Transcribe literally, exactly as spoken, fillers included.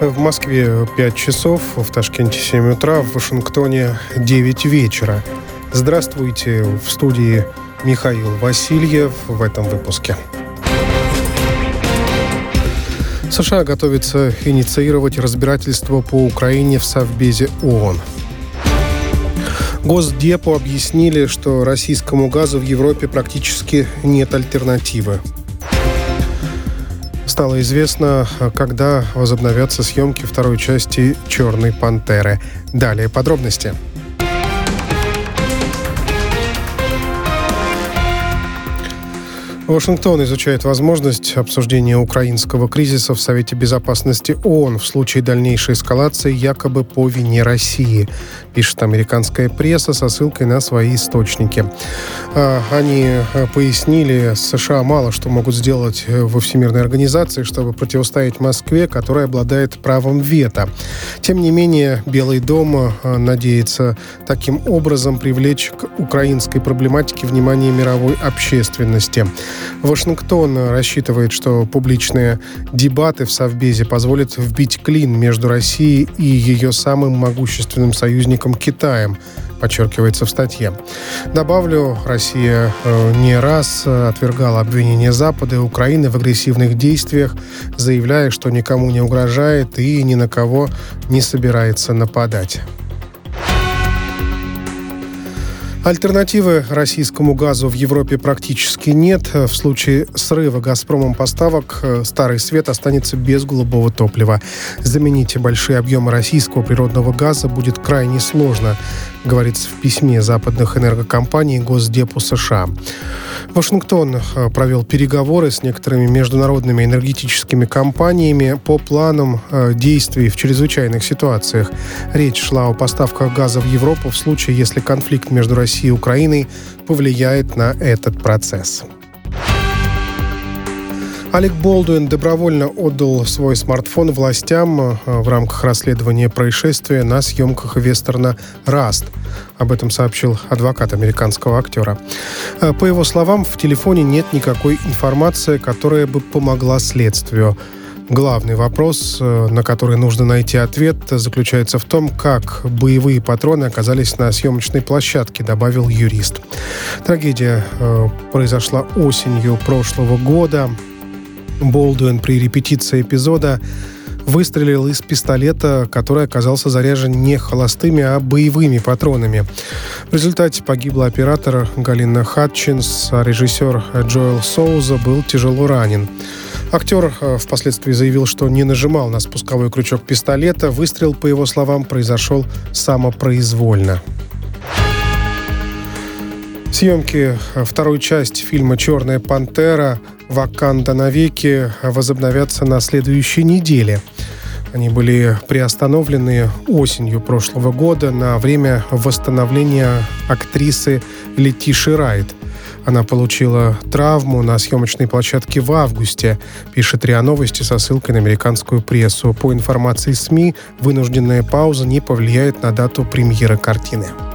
В Москве пять часов, в Ташкенте семь утра, в Вашингтоне девять вечера. Здравствуйте, в студии Михаил Васильев в этом выпуске. США готовится инициировать разбирательство по Украине в Совбезе ООН. Госдепу объяснили, что российскому газу в Европе практически нет альтернативы. Стало известно, когда возобновятся съемки второй части «Черной пантеры». Далее подробности. Вашингтон изучает возможность обсуждения украинского кризиса в Совете Безопасности ООН в случае дальнейшей эскалации якобы по вине России, пишет американская пресса со ссылкой на свои источники. Они пояснили, США мало что могут сделать во Всемирной организации, чтобы противостоять Москве, которая обладает правом вето. Тем не менее, Белый дом надеется таким образом привлечь к украинской проблематике внимание мировой общественности. Вашингтон рассчитывает, что публичные дебаты в Совбезе позволят вбить клин между Россией и ее самым могущественным союзником Китаем, подчеркивается в статье. Добавлю, Россия не раз отвергала обвинения Запада и Украины в агрессивных действиях, заявляя, что никому не угрожает и ни на кого не собирается нападать. Альтернативы российскому газу в Европе практически нет. В случае срыва «Газпромом» поставок Старый Свет останется без голубого топлива. Заменить большие объемы российского природного газа будет крайне сложно, говорится в письме западных энергокомпаний Госдепу США. Вашингтон провел переговоры с некоторыми международными энергетическими компаниями по планам действий в чрезвычайных ситуациях. Речь шла о поставках газа в Европу в случае, если конфликт между Россией и Украиной повлияет на этот процесс. Алек Болдуин добровольно отдал свой смартфон властям в рамках расследования происшествия на съемках вестерна «Раст». Об этом сообщил адвокат американского актера. По его словам, в телефоне нет никакой информации, которая бы помогла следствию. Главный вопрос, на который нужно найти ответ, заключается в том, как боевые патроны оказались на съемочной площадке, добавил юрист. Трагедия э, произошла осенью прошлого года. Болдуин при репетиции эпизода выстрелил из пистолета, который оказался заряжен не холостыми, а боевыми патронами. В результате погибла оператор Галина Хатчинс, а режиссер Джоэл Соуза был тяжело ранен. Актер впоследствии заявил, что не нажимал на спусковой крючок пистолета. Выстрел, по его словам, произошел самопроизвольно. Съемки второй части фильма «Черная пантера. Ваканда навеки» возобновятся на следующей неделе. Они были приостановлены осенью прошлого года на время восстановления актрисы Летиши Райт. Она получила травму на съемочной площадке в августе, пишет РИА Новости со ссылкой на американскую прессу. По информации СМИ, вынужденная пауза не повлияет на дату премьеры картины.